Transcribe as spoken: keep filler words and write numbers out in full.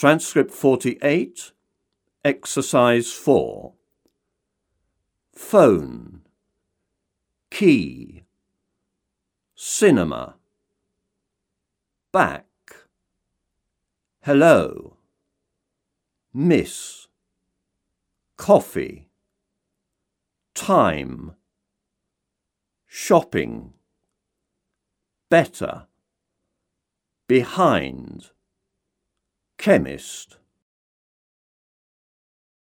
Transcript forty-eight, Exercise four. Phone, key, cinema, back, hello, miss, coffee, time, shopping, better, behind, chemist.